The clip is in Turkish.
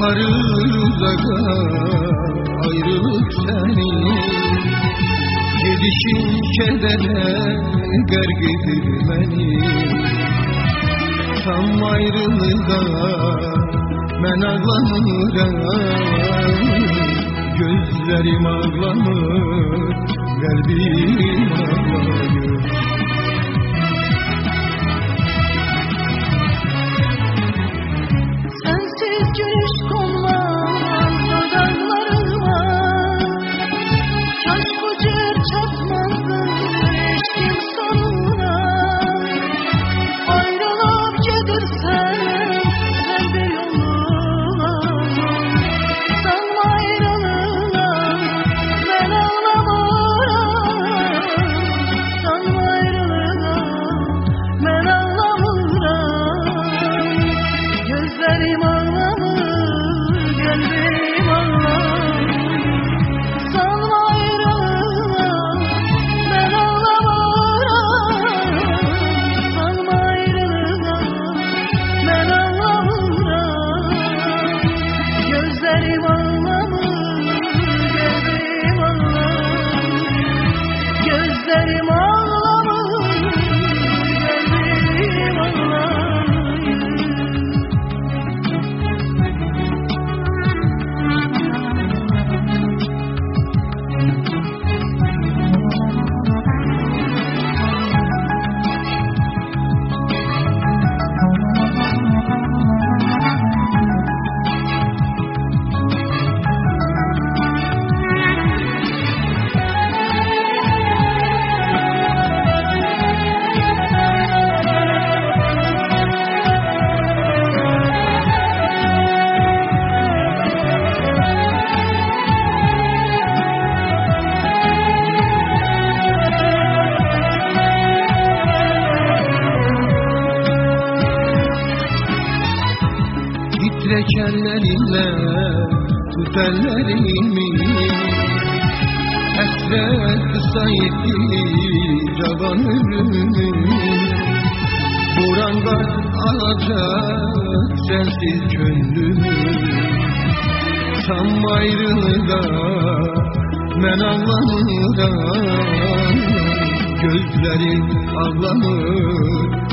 Yaparız aga ayrılık seni, gidişin kedere gerg edir beni. Tam ayrılığa ben ağlamıram, gözlerim ağlamır, kalbim ağlayır. Sensiz gülüş konmaz dudaklarıma, kaş bu cır çatmazdı eşkin sonuna. Ayrılıp gidersen sen de yoluna, sanma ayrılığına ben ağlamıram, sanma ayrılığına ben ağlamıram. Gözlerim ağlamır, kalbim ağlamır, sanma ayrılığına ben ağlamıram, sanma ayrılığına ben ağlamıram. Gözlerim ağlamır, kalbim ağlamır, gözlerim ağlamır, kalbim ağlamır. Titrek ellerinle tut ellerimi, hasret kısa etti cavan ömrümü. Buranlar alacak sensiz gönlümü, tam ayrılığa ben ağlamıram, gözlerim ağlamır,